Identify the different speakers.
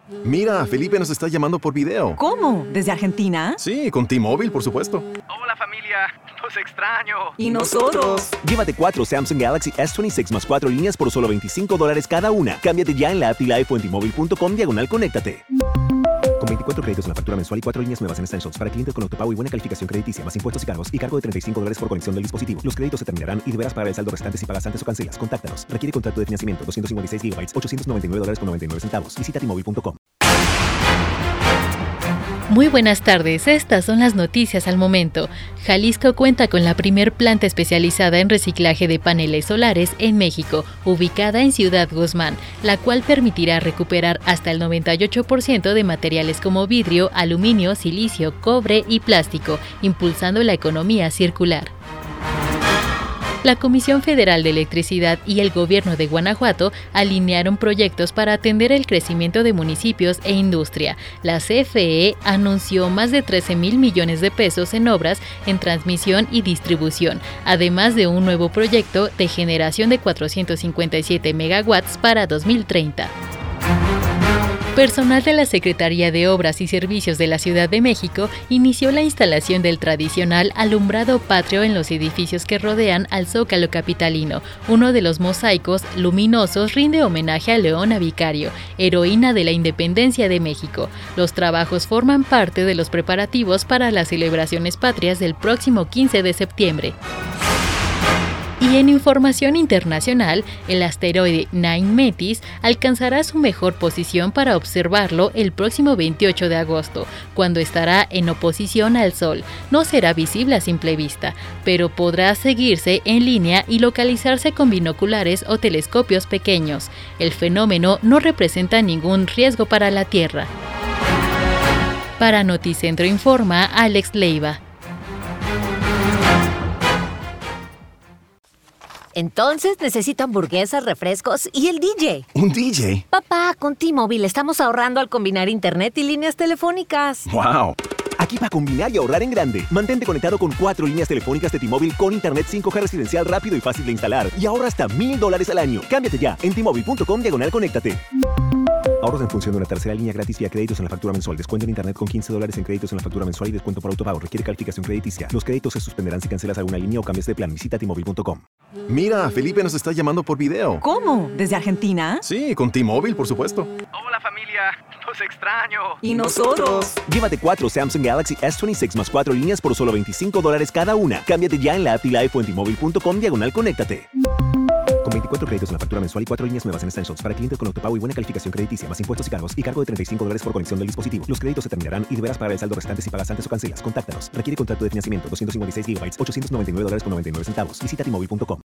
Speaker 1: Mira, Felipe nos está llamando por video.
Speaker 2: ¿Cómo? ¿Desde Argentina?
Speaker 1: Sí, con T-Mobile, por supuesto.
Speaker 3: Hola familia, los extraño.
Speaker 2: ¿Y nosotros?
Speaker 4: Llévate 4 Samsung Galaxy S26 más 4 líneas por solo $25 cada una. Cámbiate ya en la app y la o en T-Mobile.com/conéctate. Con 24 créditos en la factura mensual y 4 líneas nuevas en Essentials para clientes con autopago y buena calificación crediticia, más impuestos y cargos, y cargo de $35 por conexión del dispositivo. Los créditos se terminarán y deberás pagar el saldo restante si pagas antes o cancelas. Contáctanos. Requiere contrato de financiamiento. 256 GB, $899.99. Visita T-Mobile.com.
Speaker 5: Muy buenas tardes, estas son las noticias al momento. Jalisco cuenta con la primer planta especializada en reciclaje de paneles solares en México, ubicada en Ciudad Guzmán, la cual permitirá recuperar hasta el 98% de materiales como vidrio, aluminio, silicio, cobre y plástico, impulsando la economía circular. La Comisión Federal de Electricidad y el Gobierno de Guanajuato alinearon proyectos para atender el crecimiento de municipios e industria. La CFE anunció más de 13,000 millones de pesos en obras en transmisión y distribución, además de un nuevo proyecto de generación de 457 megawatts para 2030. Personal de la Secretaría de Obras y Servicios de la Ciudad de México inició la instalación del tradicional alumbrado patrio en los edificios que rodean al Zócalo capitalino. Uno de los mosaicos luminosos rinde homenaje a Leona Vicario, heroína de la independencia de México. Los trabajos forman parte de los preparativos para las celebraciones patrias del próximo 15 de septiembre. Y en información internacional, el asteroide Nine Metis alcanzará su mejor posición para observarlo el próximo 28 de agosto, cuando estará en oposición al Sol. No será visible a simple vista, pero podrá seguirse en línea y localizarse con binoculares o telescopios pequeños. El fenómeno no representa ningún riesgo para la Tierra. Para Noticentro informa Alex Leiva.
Speaker 6: Entonces necesito hamburguesas, refrescos y el DJ.
Speaker 1: ¿Un DJ?
Speaker 6: Papá, con T-Mobile estamos ahorrando al combinar internet y líneas telefónicas.
Speaker 1: ¡Wow!
Speaker 4: Aquí para combinar y ahorrar en grande. Mantente conectado con 4 líneas telefónicas de T-Mobile con internet 5G residencial rápido y fácil de instalar. Y ahorra hasta $1,000 al año. Cámbiate ya en T-Mobile.com/conéctate. Ahorros en función de una tercera línea gratis vía créditos en la factura mensual. Descuento en internet con $15 en créditos en la factura mensual y descuento por autopago. Requiere calificación crediticia. Los créditos se suspenderán si cancelas alguna línea o cambias de plan. Visita T-Mobile.com.
Speaker 1: Mira, Felipe nos está llamando por video.
Speaker 2: ¿Cómo? ¿Desde Argentina?
Speaker 1: Sí, con T-Mobile, por supuesto.
Speaker 3: Hola familia, los extraño.
Speaker 2: ¿Y nosotros?
Speaker 4: Llévate 4 Samsung Galaxy S26 más 4 líneas por solo $25 cada una. Cámbiate ya en la app y la o en T-Mobile.com/conéctate. Con 24 créditos en la factura mensual y 4 líneas nuevas en Essentials para clientes con autopago y buena calificación crediticia, más impuestos y cargos, y cargo de $35 por conexión del dispositivo. Los créditos se terminarán y deberás pagar el saldo restante si pagas antes o cancelas. Contáctanos. Requiere contrato de financiamiento. 256 GB, $899.99. Visita T-Mobile.com.